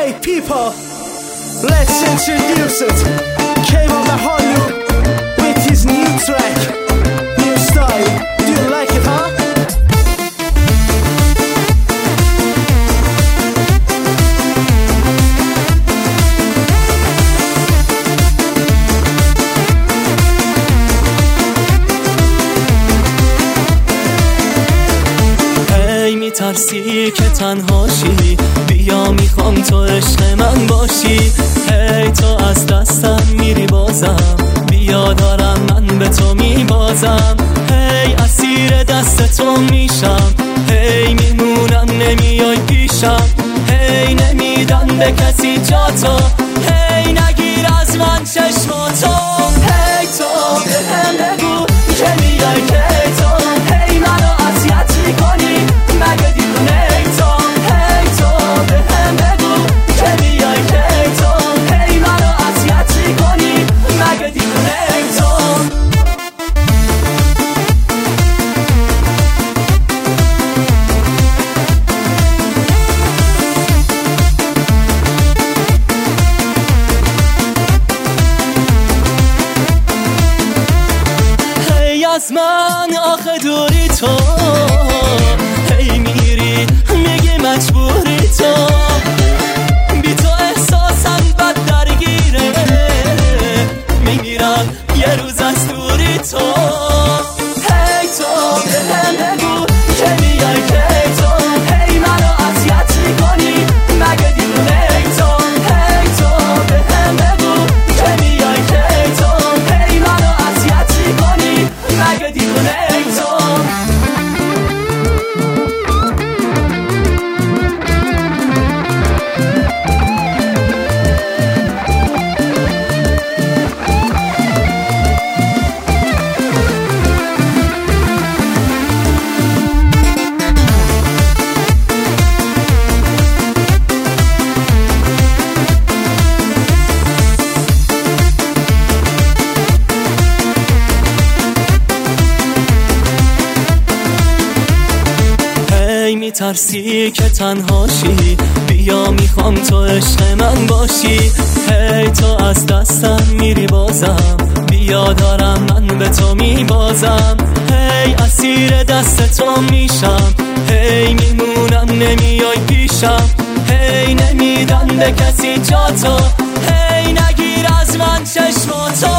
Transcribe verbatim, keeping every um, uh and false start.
Hey people, let's introduce it. K-Von the Hollywood with his new track, new style. Do you like it, huh? میترسی که تنهاشی، بیا میخوام تو عشق من باشی. هی تو از دستم میری بازم، بیا دارم من به تو میبازم. هی اسیر دست تو میشم، هی میمونم نمیای پیشم. هی نمیدم به کسی جا تو، هی نگیر از من چشماتو. هی تو به هم بگو که میای که تو، هی منو اذیت میکنی مگه دیوونه ای تو. هی تو به هم بگو که میای که تو، هی منو اذیت میکنی مگه دیوونه ای تو. هی از من آخه دوری تو، هی میری میگی مجبوری تو. بی تو احساسم بد درگیره، میمیرم یه روز از دوری تو. هی تو به هم بگو که میای که تو، هی منو اذیت میکنی مگه دیوونه ای تو. هی تو به هم بگو که میای که تو، هی منو اذیت میکنی مگه دیوونه ای تو. میترسی که تنهاشی، بیا میخوام تو عشق من باشی. هی تو از دستم میری بازم، بیا دارم من به تو میبازم. هی اسیر دست تو میشم، هی میمونم نمیای پیشم. هی نمیدم به کسی جا تو، هی نگیر از من چشماتو.